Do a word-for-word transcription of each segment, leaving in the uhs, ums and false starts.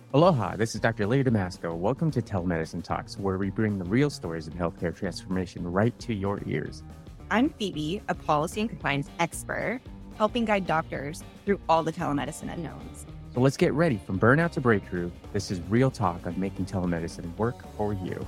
Aloha, this is Doctor Leo Damasco. Welcome to Telemedicine Talks, where we bring the real stories of healthcare transformation right to your ears. I'm Phoebe, a policy and compliance expert, helping guide doctors through all the telemedicine unknowns. So let's get ready from burnout to breakthrough. This is real talk on making telemedicine work for you.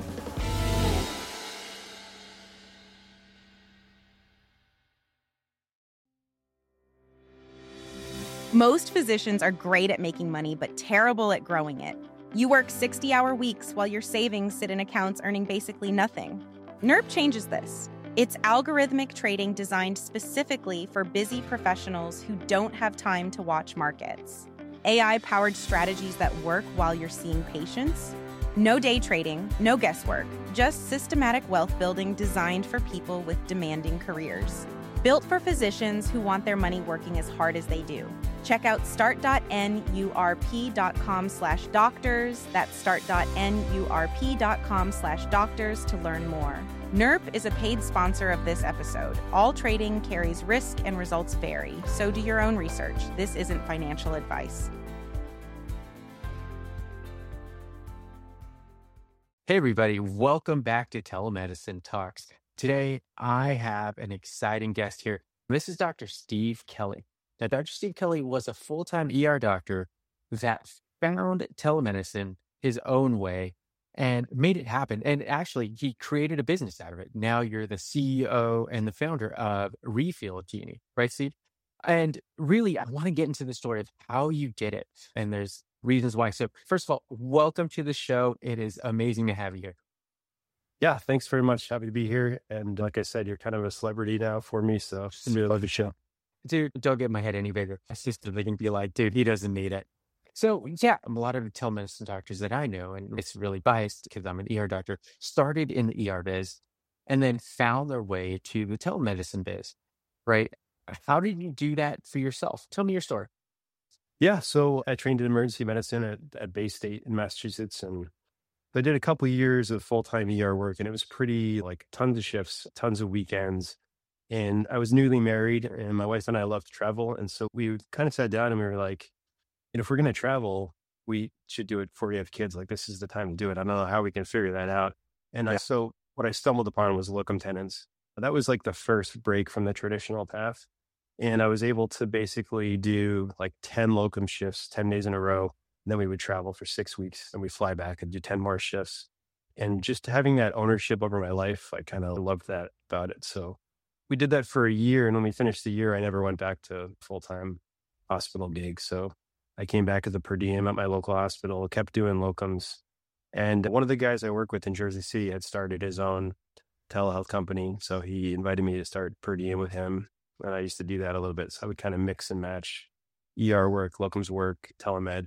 Most physicians are great at making money, but terrible at growing it. You work sixty-hour weeks while your savings sit in accounts earning basically nothing. NERP changes this. It's algorithmic trading designed specifically for busy professionals who don't have time to watch markets. A I-powered strategies that work while you're seeing patients. No day trading, no guesswork, just systematic wealth building designed for people with demanding careers. Built for physicians who want their money working as hard as they do. Check out start.nurp.com slash doctors. That's start.nurp.com slash doctors to learn more. NERP is a paid sponsor of this episode. All trading carries risk and results vary, so do your own research. This isn't financial advice. Hey, everybody. Welcome back to Telemedicine Talks. Today, I have an exciting guest here. This is Doctor Steve Kelly. Now, Doctor Steve Kelly was a full-time E R doctor that found telemedicine his own way and made it happen. And actually, he created a business out of it. Now you're the C E O and the founder of Refill Genie, right, Steve? And really, I want to get into the story of how you did it. And there's reasons why. So first of all, welcome to the show. It is amazing to have you here. Yeah, thanks very much. Happy to be here. And like I said, you're kind of a celebrity now for me. So I really love the show. Dude, don't get my head any bigger. My sister, they can be like, dude, he doesn't need it. So yeah, a lot of the telemedicine doctors that I know, and it's really biased because I'm an E R doctor, started in the E R biz and then found their way to the telemedicine biz, right? How did you do that for yourself? Tell me your story. Yeah, so I trained in emergency medicine at, at Bay State in Massachusetts. And I did a couple of years of full-time E R work, and it was pretty like tons of shifts, tons of weekends. And I was newly married, and my wife and I love to travel. And so we kind of sat down and we were like, you know, if we're going to travel, we should do it before we have kids. Like, this is the time to do it. I don't know how we can figure that out. And I, so what I stumbled upon was locum tenens. That was like the first break from the traditional path. And I was able to basically do like ten locum shifts, ten days in a row. And then we would travel for six weeks and we fly back and do ten more shifts. And just having that ownership over my life, I kind of loved that about it. So we did that for a year. And when we finished the year, I never went back to full-time hospital gigs. So I came back as a per diem at my local hospital, kept doing locums. And one of the guys I work with in Jersey City had started his own telehealth company. So he invited me to start per diem with him. And I used to do that a little bit. So I would kind of mix and match E R work, locums work, telemed.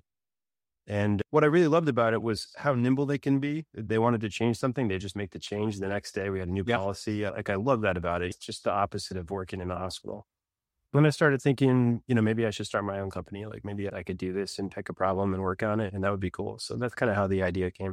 And what I really loved about it was how nimble they can be. If they wanted to change something, they just make the change. The next day we had a new Yeah. policy. Like, I love that about it. It's just the opposite of working in a hospital. When I started thinking, you know, maybe I should start my own company. Like, maybe I could do this and pick a problem and work on it. And that would be cool. So that's kind of how the idea came.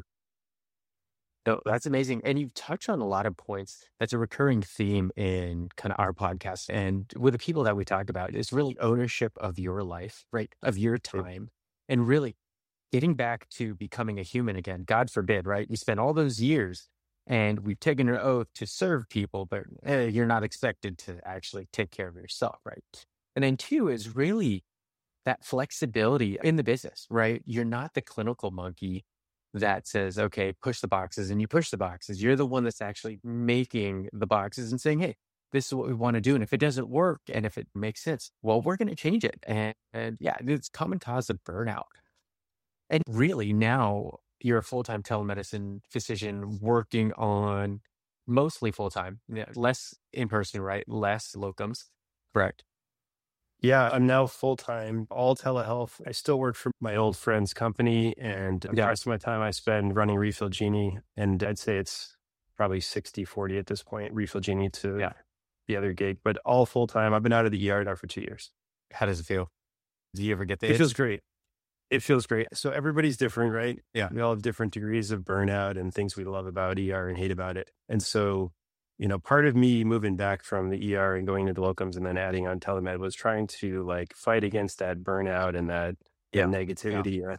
No, that's amazing. And you've touched on a lot of points. That's a recurring theme in kind of our podcast. And with the people that we talked about, it's really ownership of your life, right? Of your time. And really getting back to becoming a human again. God forbid, right? You spend all those years and we've taken an oath to serve people, but eh, you're not expected to actually take care of yourself, right? And then two is really that flexibility in the business, right? You're not the clinical monkey that says, okay, push the boxes, and you push the boxes. You're the one that's actually making the boxes and saying, hey, this is what we want to do. And if it doesn't work and if it makes sense, well, we're going to change it. And, and yeah, it's common cause of burnout. And really now you're a full-time telemedicine physician working on mostly full-time, yeah, less in-person, right? Less locums, correct? Yeah, I'm now full-time, all telehealth. I still work for my old friend's company, and the Yeah. rest of my time I spend running Refill Genie. And I'd say it's probably sixty forty at this point, Refill Genie to Yeah. the other gig, but all full-time. I've been out of the E R now for two years. How does it feel? Do you ever get the It itch? feels great. It feels great. So everybody's different, right? Yeah. We all have different degrees of burnout and things we love about E R and hate about it. And so, you know, part of me moving back from the E R and going into locums and then adding on telemed was trying to like fight against that burnout and that, Yeah. that negativity. And I thought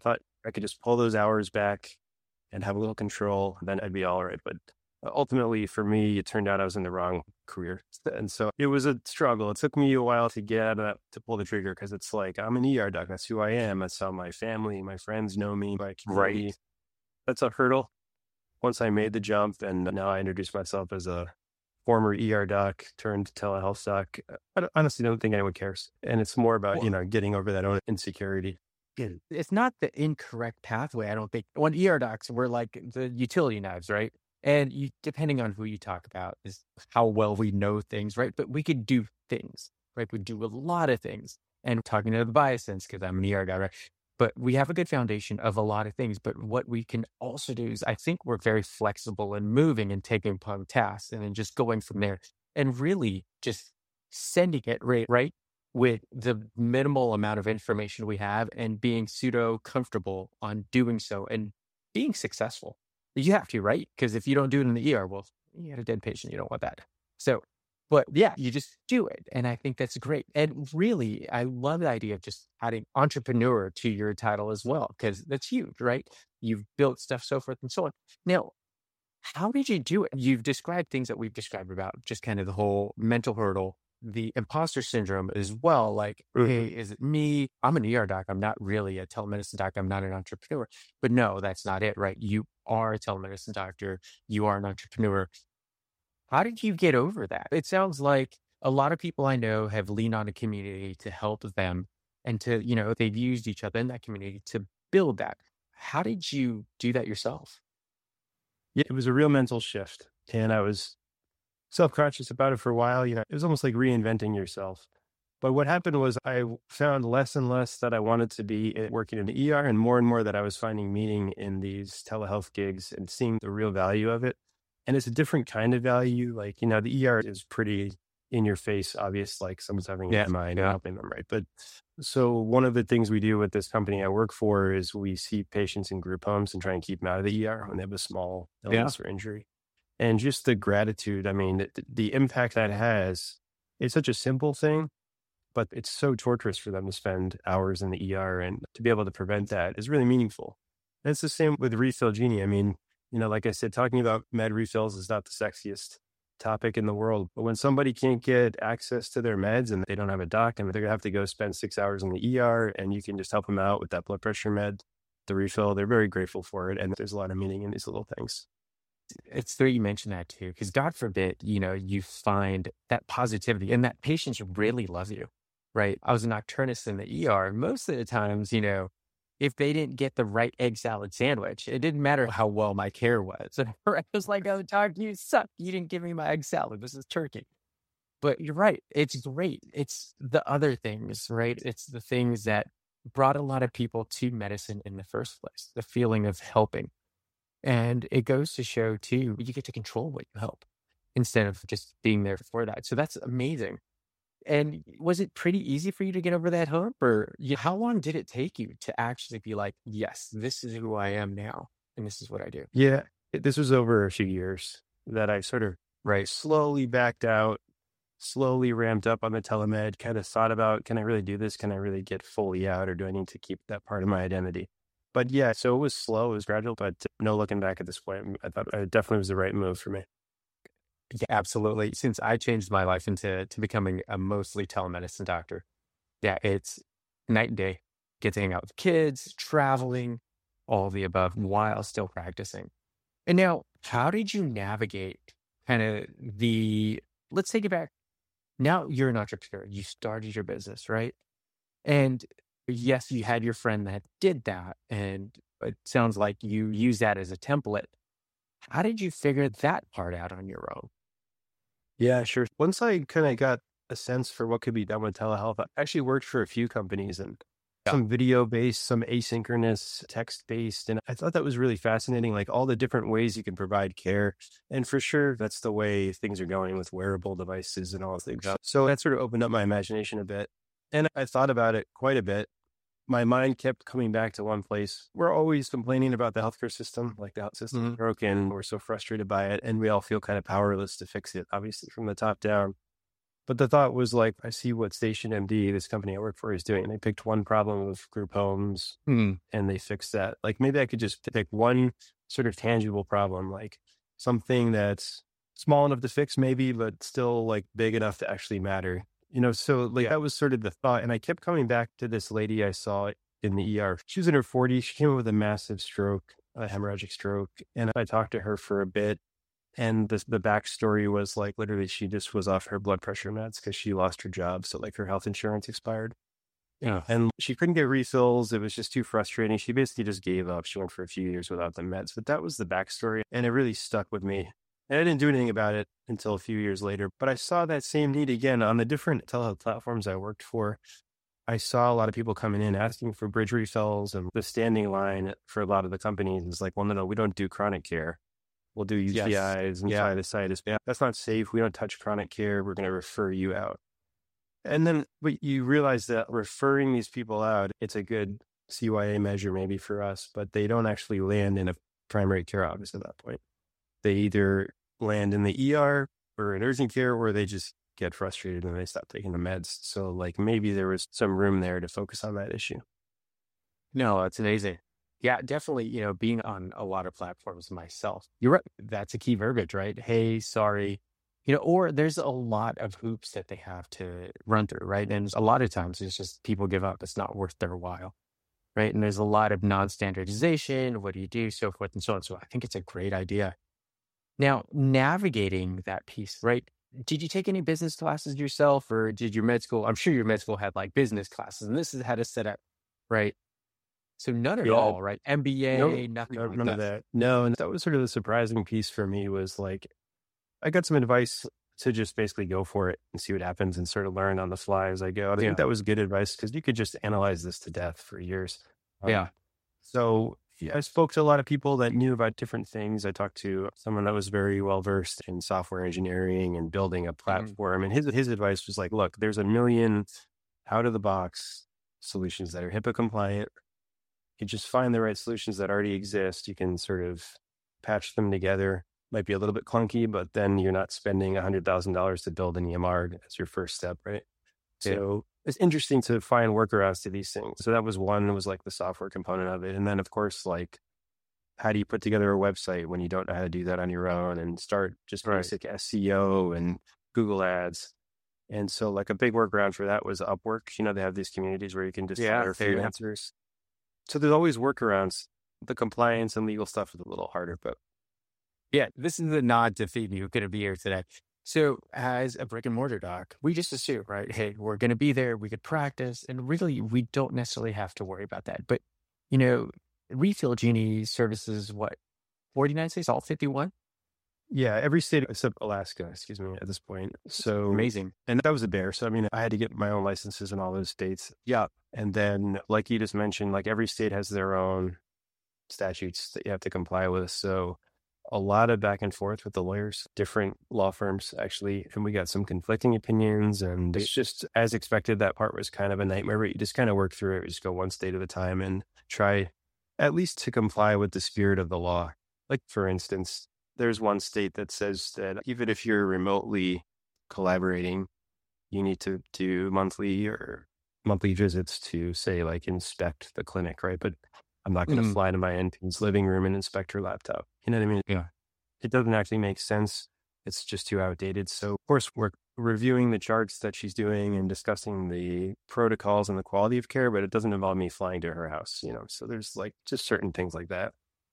I could just pull those hours back and have a little control, then I'd be all right. But ultimately, for me, it turned out I was in the wrong career. And so it was a struggle. It took me a while to get out of that, to pull the trigger, because it's like, I'm an E R doc. That's who I am. That's how my family, my friends know me. My community. Right. That's a hurdle. Once I made the jump, and now I introduce myself as a former E R doc turned telehealth doc, I don't, honestly don't think anyone cares. And it's more about, well, you know, getting over that own insecurity. It's not the incorrect pathway, I don't think. When E R docs, we're like the utility knives, right? And you, depending on who you talk about, is how well we know things, right? But we could do things, right? We do a lot of things. And talking to the biosens, because I'm an E R guy, right? But we have a good foundation of a lot of things. But what we can also do is, I think we're very flexible and moving and taking upon tasks and then just going from there and really just sending it right, right with the minimal amount of information we have and being pseudo comfortable on doing so and being successful. You have to, right? Because if you don't do it in the E R, well, you had a dead patient. You don't want that. So, but yeah, you just do it. And I think that's great. And really, I love the idea of just adding entrepreneur to your title as well, because that's huge, right? You've built stuff, so forth and so on. Now, how did you do it? You've described things that we've described about just kind of the whole mental hurdle, the imposter syndrome as well. Like, mm-hmm. Hey, is it me? I'm an E R doc. I'm not really a telemedicine doc. I'm not an entrepreneur. But no, that's not it, right? You are a telemedicine doctor. You are an entrepreneur. How did you get over that? It sounds like a lot of people I know have leaned on a community to help them and to, you know, they've used each other in that community to build that. How did you do that yourself? Yeah, it was a real mental shift. And I was self-conscious about it for a while. You know, it was almost like reinventing yourself. But what happened was I found less and less that I wanted to be working in the E R, and more and more that I was finding meaning in these telehealth gigs and seeing the real value of it. And it's a different kind of value. Like, you know, the E R is pretty in your face, obvious, like someone's having yeah, a mind yeah. and helping them, right? But so one of the things we do with this company I work for is we see patients in group homes and try and keep them out of the E R when they have a small illness yeah. or injury. And just the gratitude, I mean, the, the impact that has, it's such a simple thing, but it's so torturous for them to spend hours in the E R, and to be able to prevent that is really meaningful. And it's the same with Refill Genie. I mean, you know, like I said, talking about med refills is not the sexiest topic in the world, but when somebody can't get access to their meds and they don't have a doc, and they're gonna have to go spend six hours in the E R, and you can just help them out with that blood pressure med, the refill, they're very grateful for it. And there's a lot of meaning in these little things. It's great you mentioned that too, because God forbid, you know, you find that positivity and that patients really love you, right? I was a nocturnist in the E R. Most of the times, you know, if they didn't get the right egg salad sandwich, it didn't matter how well my care was. I was like, oh, doc, you suck. You didn't give me my egg salad. This is turkey. But you're right. It's great. It's the other things, right? It's the things that brought a lot of people to medicine in the first place, the feeling of helping. And it goes to show, too, you get to control what you help instead of just being there for that. So that's amazing. And was it pretty easy for you to get over that hump? Or you, how long did it take you to actually be like, yes, this is who I am now, and this is what I do? Yeah, it, this was over a few years that I sort of right slowly backed out, slowly ramped up on the telemed, kind of thought about, can I really do this? Can I really get fully out, or do I need to keep that part of my identity? But yeah, so it was slow, it was gradual, but no looking back at this point, I thought it definitely was the right move for me. Yeah, absolutely. Since I changed my life into to becoming a mostly telemedicine doctor, yeah, it's night and day. Get to hang out with kids, traveling, all of the above, while still practicing. And now, how did you navigate kind of the, let's take it back. Now you're an entrepreneur. You started your business, right? And yes, you had your friend that did that. And it sounds like you use that as a template. How did you figure that part out on your own? Yeah, sure. Once I kind of got a sense for what could be done with telehealth, I actually worked for a few companies, and yeah. some video-based, some asynchronous, text-based. And I thought that was really fascinating, like all the different ways you can provide care. And for sure, that's the way things are going with wearable devices and all those things. Yeah. So that sort of opened up my imagination a bit. And I thought about it quite a bit. My mind kept coming back to one place. We're always complaining about the healthcare system, like the health system is mm-hmm. broken. We're so frustrated by it, and we all feel kind of powerless to fix it, obviously, from the top down. But the thought was like, I see what Station M D, this company I work for, is doing. They picked one problem with group homes Hmm. and they fixed that. Like maybe I could just pick one sort of tangible problem, like something that's small enough to fix maybe, but still like big enough to actually matter. You know, so like Yeah. that was sort of the thought. And I kept coming back to this lady I saw in the E R. She was in her forties. She came in with a massive stroke, a hemorrhagic stroke. And I talked to her for a bit. And the, the backstory was like literally she just was off her blood pressure meds because she lost her job. So like her health insurance expired. Yeah. And she couldn't get refills. It was just too frustrating. She basically just gave up. She went for a few years without the meds. But that was the backstory. And it really stuck with me. And I didn't do anything about it until a few years later. But I saw that same need again on the different telehealth platforms I worked for. I saw a lot of people coming in asking for bridge refills. And the standing line for a lot of the companies is like, well, no, no, we don't do chronic care. We'll do U T Is Yes. and Yeah. sinusitis. Yeah, that's not safe. We don't touch chronic care. We're going to refer you out. And then, but you realize that referring these people out, it's a good C Y A measure maybe for us, but they don't actually land in a primary care office at that point. They either land in the E R or in urgent care, or they just get frustrated and they stop taking the meds. So like maybe there was some room there to focus on that issue. No, that's amazing. Yeah, definitely, you know, being on a lot of platforms myself, you're right. That's a key verbiage, right? Hey, sorry. You know, or there's a lot of hoops that they have to run through, right? And a lot of times it's just people give up. It's not worth their while, right? And there's a lot of non-standardization. What do you do? So forth and so on. So I think it's a great idea. Now, navigating that piece, right? Did you take any business classes yourself or did your med school? I'm sure your med school had like business classes and this is how to set up, right? So none at Yeah. all, right? M B A, No, nothing no, like none that. of that. No, and that was sort of the surprising piece for me was like, I got some advice to just basically go for it and see what happens and sort of learn on the fly as I go. I Yeah. think that was good advice because you could just analyze this to death for years. Um, Yeah. So yeah, I spoke to a lot of people that knew about different things. I talked to someone that was very well versed in software engineering and building a platform. And his his advice was like, look, there's a million out of the box solutions that are HIPAA compliant. You just find the right solutions that already exist. You can sort of patch them together. Might be a little bit clunky, but then you're not spending one hundred thousand dollars to build an E M R as your first step, right? Yeah. So it's interesting to find workarounds to these things. So that was one, was like the software component of it. And then, of course, like, how do you put together a website when you don't know how to do that on your own and start just Right. basic S E O and Google Ads? And so like a big workaround for that was Upwork. You know, they have these communities where you can just Yeah, hire there you go. freelancers. So there's always workarounds. The compliance and legal stuff is a little harder, but Yeah, this is a nod to Phoebe who couldn't be here today. So as a brick and mortar doc, we just assume, right? Hey, we're going to be there. We could practice. And really, we don't necessarily have to worry about that. But, you know, Refill Genie services, what, forty-nine states, all fifty-one? yeah, every state except Alaska, excuse me, at this point. So Amazing. and that was a bear. So I mean, I had to get my own licenses in all those states. Yeah. And then, like you just mentioned, like every state has their own statutes that you have to comply with. So a lot of back and forth with the lawyers, different law firms actually, and we got some conflicting opinions. And it's just as expected, that part was kind of a nightmare, but you just kind of work through it. You just go one state at a time and try at least to comply with the spirit of the law. Like, for instance, there's one state that says that even if you're remotely collaborating, you need to do monthly or monthly visits to, say, like inspect the clinic, right? But I'm not going to Mhm. fly to my intern's living room and inspect her laptop. You know what I mean? Yeah. It doesn't actually make sense. It's just too outdated. So, of course, we're reviewing the charts that she's doing and discussing the protocols and the quality of care, but it doesn't involve me flying to her house, you know? So there's like just certain things like that.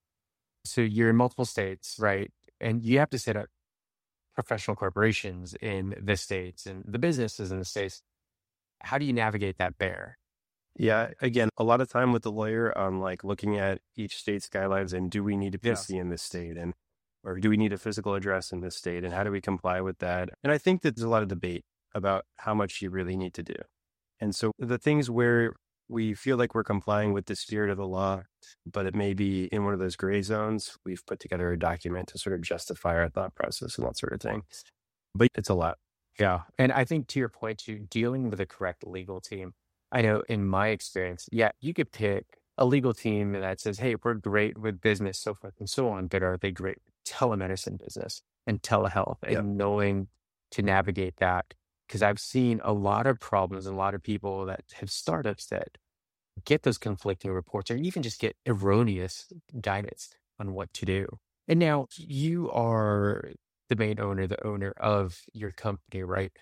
So you're in multiple states, right? And you have to set up professional corporations in the states and the businesses in the states. How do you navigate that bear? Yeah, again, a lot of time with the lawyer on like looking at each state's guidelines and do we need a P C in this state and or do we need a physical address in this state and how do we comply with that? And I think that there's a lot of debate about how much you really need to do. And so the things where we feel like we're complying with the spirit of the law, but it may be in one of those gray zones, we've put together a document to sort of justify our thought process and that sort of thing. But it's a lot. Yeah. And I think to your point, too, dealing with the correct legal team. I know in my experience, yeah, you could pick a legal team that says, hey, we're great with business, so forth and so on, but are they great with telemedicine business and telehealth and Yeah. knowing to navigate that because I've seen a lot of problems and a lot of people that have startups that get those conflicting reports or even just get erroneous guidance on what to do. And now you are the main owner, the owner of your company, right?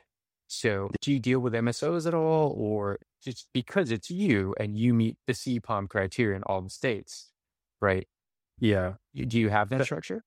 So do you deal with M S Os at all, or just because it's you and you meet the C P O M criteria in all the states, right? Yeah. You- Do you have that That- structure?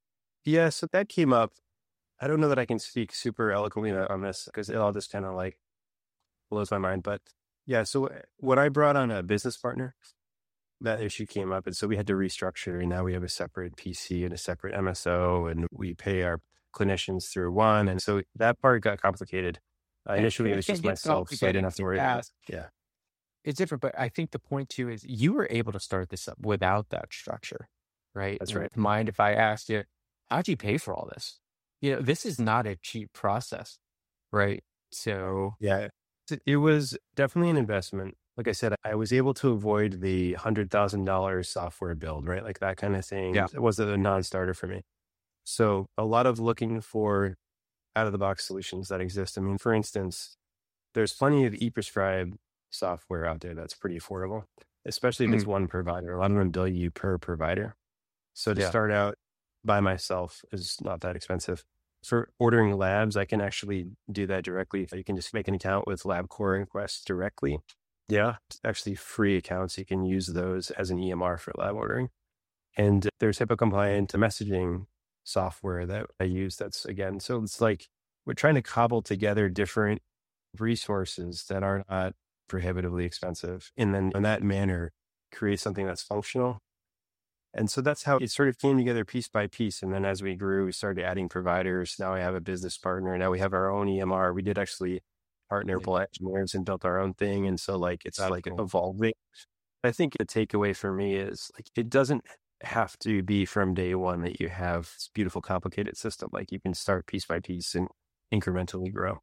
Yeah. So that came up. I don't know that I can speak super eloquently on this because it all just kind of like blows my mind. But yeah, so when I brought on a business partner, that issue came up. And so we had to restructure. And now we have a separate P C and a separate M S O, and we pay our clinicians through one. And so that part got complicated. Uh, initially, it was just It gets myself, so I didn't complicated have to worry about it. fast. Yeah. It's different, but I think the point too is you were able to start this up without that structure, right? That's right. Mind if I asked you, how'd you pay for all this? You know, this is not a cheap process, right? So Yeah. It it was definitely an investment. Like I said, I was able to avoid the one hundred thousand dollars software build, right? Like that kind of thing. Yeah. It was a non-starter for me. So a lot of looking for out-of-the-box solutions that exist. I mean, for instance, there's plenty of e-prescribe software out there that's pretty affordable, especially if it's Mhm. one provider. A lot of them bill you per provider. So to Yeah. start out by myself is not that expensive. For ordering labs, I can actually do that directly. You can just make an account with LabCorp and Quest directly. Yeah, it's actually free accounts. You can use those as an E M R for lab ordering. And there's HIPAA compliant messaging software that I use. That's again, so it's like we're trying to cobble together different resources that are not prohibitively expensive. And then in that manner, create something that's functional. And so that's how it sort of came together piece by piece. And then as we grew, we started adding providers. Now we have a business partner. Now we have our own E M R. We did actually partner with engineers and built our own thing. And so like it's That's like cool. evolving. I think the takeaway for me is like it doesn't have to be from day one that you have this beautiful, complicated system. Like you can start piece by piece and incrementally grow.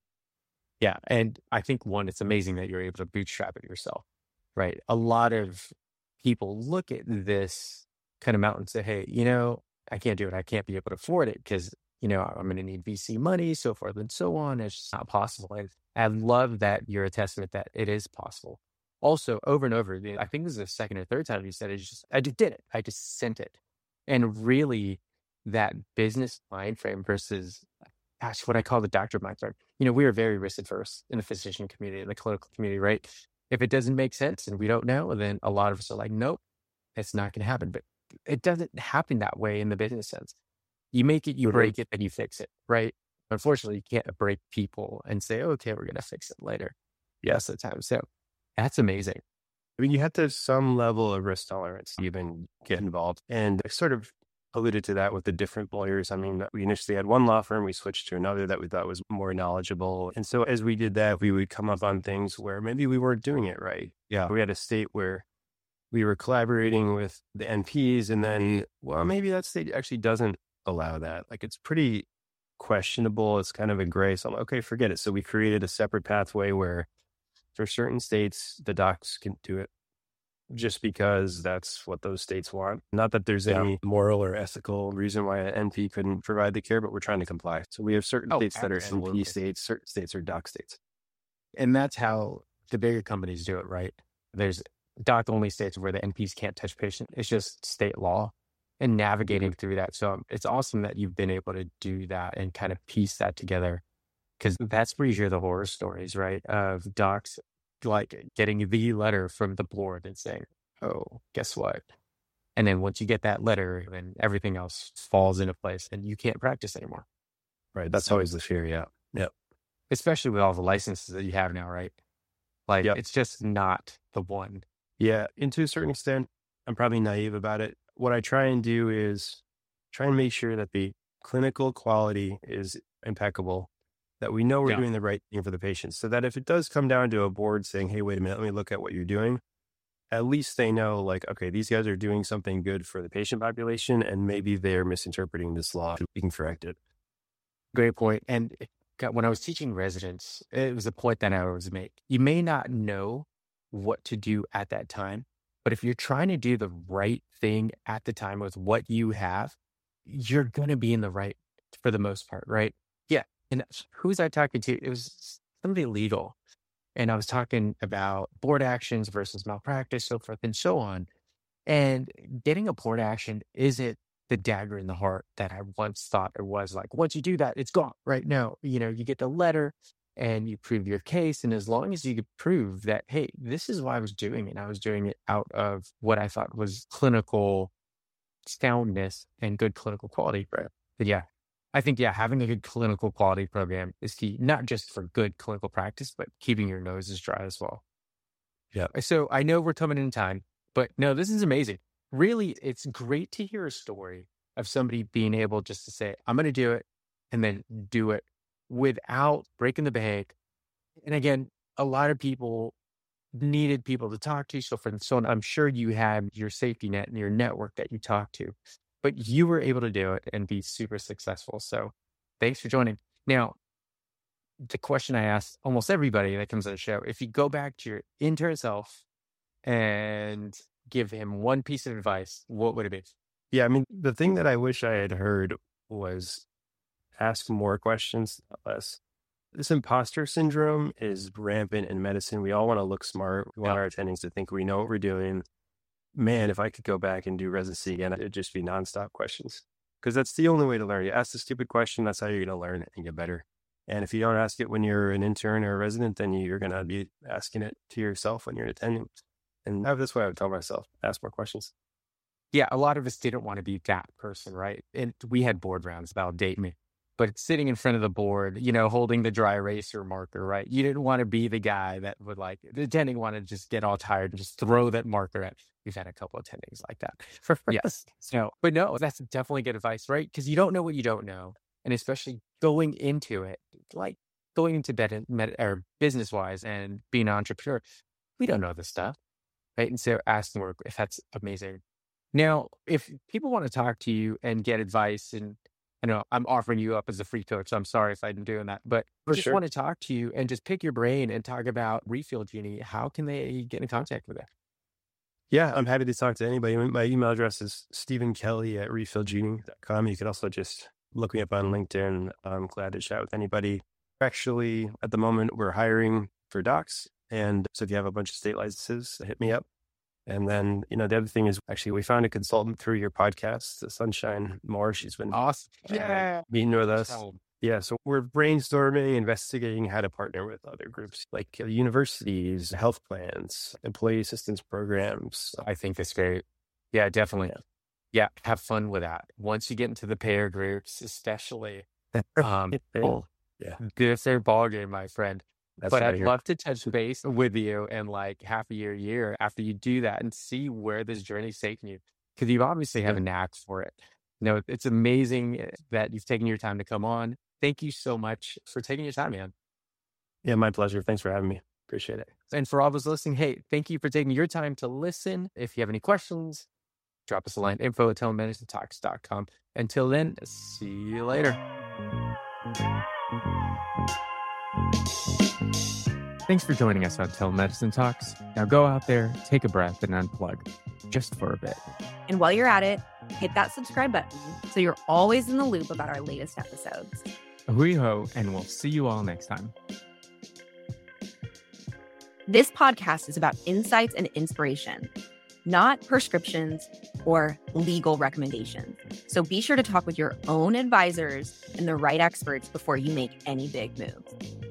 Yeah. And I think one, it's amazing that you're able to bootstrap it yourself, right? A lot of people look at this kind of mountain and say, hey, you know, I can't do it. I can't be able to afford it because, you know, I'm going to need V C money, so forth and so on. It's just not possible. And I love that you're a testament that it is possible. Also, over and over, I think this is the second or third time you said it, it's just, I just did it. I just sent it. And really that business mind frame versus, gosh, what I call the doctor mind frame. You know, we are very risk adverse in the physician community, in the clinical community, right? If it doesn't make sense and we don't know, then a lot of us are like, nope, it's not going to happen. But it doesn't happen that way in the business sense. You make it, you Mhm. break it, and you fix it, right? Unfortunately, you can't break people and say, okay, we're going to fix it later. Yes, at times. So that's amazing. I mean, you have to have some level of risk tolerance to even get involved. And I sort of alluded to that with the different lawyers. I mean, we initially had one law firm, we switched to another that we thought was more knowledgeable. And so as we did that, we would come up on things where maybe we weren't doing it right. Yeah. We had a state where we were collaborating with the N Ps, and then, well, maybe that state actually doesn't allow that. Like it's pretty questionable. It's kind of a gray. So I'm like, okay, forget it. So we created a separate pathway where for certain states, the docs can do it just because that's what those states want. Not that there's Yeah. any moral or ethical reason why an N P couldn't provide the care, but we're trying to comply. So we have certain Oh, states that are N absolutely. P states, certain states are doc states. And that's how the bigger companies do it, right? There's doc only states where the N Ps can't touch patient. It's just state law and navigating through that. So it's awesome that you've been able to do that and kind of piece that together, because that's where you hear the horror stories, right? Of docs like getting the letter from the board and saying, oh, guess what? And then once you get that letter, then everything else falls into place and you can't practice anymore. Right. That's So- always the fear. Yeah. Yep. Especially with all the licenses that you have now, right? Like Yep. it's just not the one. Yeah. And to a certain extent, I'm probably naive about it. What I try and do is try and make sure that the clinical quality is impeccable, that we know we're Yeah. doing the right thing for the patient, so that if it does come down to a board saying, hey, wait a minute, let me look at what you're doing, at least they know like, okay, these guys are doing something good for the patient population and maybe they're misinterpreting this law. We can correct it. Great point. And it got- when I was teaching residents, it was a point that I always make. You may not know what to do at that time, but if you're trying to do the right thing at the time with what you have, you're going to be in the right for the most part, right? Yeah. And who was I talking to? It was somebody legal. And I was talking about board actions versus malpractice, so forth and so on. And getting a board action isn't the dagger in the heart that I once thought it was. Like, once you do that, it's gone. Right now, you know, you get the letter and you prove your case. And as long as you could prove that, hey, this is why I was doing it, I was doing it out of what I thought was clinical soundness and good clinical quality. Right. But yeah, I think, yeah, having a good clinical quality program is key, not just for good clinical practice, but keeping your noses dry as well. Yeah. So I know we're coming in time, but no, this is amazing. Really, it's great to hear a story of somebody being able just to say, I'm going to do it, and then do it without breaking the bank. And again, a lot of people needed people to talk to. So for so on, I'm sure you have your safety net and your network that you talk to, but you were able to do it and be super successful. So thanks for joining. Now, the question I ask almost everybody that comes on the show, if you go back to your intern self and give him one piece of advice, what would it be? Yeah, I mean, the thing that I wish I had heard was ask more questions, not less. This imposter syndrome is rampant in medicine. We all want to look smart. We want Yeah. our attendings to think we know what we're doing. Man, if I could go back and do residency again, it'd just be nonstop questions. Because that's the only way to learn. You ask the stupid question, that's how you're going to learn it and get better. And if you don't ask it when you're an intern or a resident, then you're going to be asking it to yourself when you're an attending. And that's what I would tell myself, ask more questions. Yeah, a lot of us didn't want to be that person, right? And we had board rounds, that'll date me. But sitting in front of the board, you know, holding the dry eraser marker, right? You didn't want to be the guy that would like, the attending wanted to just get all tired and just throw that marker at. We've had a couple of attendings like that. Yes. So, but no, that's definitely good advice, right? Because you don't know what you don't know. And especially going into it, like going into bed, med, or business wise and being an entrepreneur, we don't know this stuff, right? And so asking work, if that's amazing. Now, if people want to talk to you and get advice, and I know I'm offering you up as a free coach, so I'm sorry if I'm doing that, but For just sure. want to talk to you and just pick your brain and talk about Refill Genie, how can they get in contact with it? Yeah, I'm happy to talk to anybody. My email address is Stephen Kelly at refill genie dot com. You could also just look me up on LinkedIn. I'm glad to chat with anybody. Actually, at the moment, we're hiring for docs. And so if you have a bunch of state licenses, hit me up. And then, you know, the other thing is actually we found a consultant through your podcast, Sunshine Moore. She's been Awesome. uh, Yeah. meeting with us. So, Yeah, so we're brainstorming, investigating how to partner with other groups like uh, universities, health plans, employee assistance programs. I think that's great. Yeah, definitely. Yeah. Yeah, have fun with that. Once you get into the payer groups, especially, um, Oh, yeah, this their ball game, my friend. that's But what I I'd hear. love to touch base with you in like half a year, year after you do that and see where this journey's taking you. Because you obviously have Yeah. a knack for it. You know, it's amazing that you've taken your time to come on. Thank you so much for taking your time, man. Yeah, my pleasure. Thanks for having me. Appreciate it. And for all those listening, hey, thank you for taking your time to listen. If you have any questions, drop us a line, info at telemedicine talks dot com. Until then, see you later. Thanks for joining us on Telemedicine Talks. Now go out there, take a breath, and unplug just for a bit. And while you're at it, hit that subscribe button so you're always in the loop about our latest episodes. Hui ho, and we'll see you all next time. This podcast is about insights and inspiration, not prescriptions or legal recommendations. So be sure to talk with your own advisors and the right experts before you make any big moves.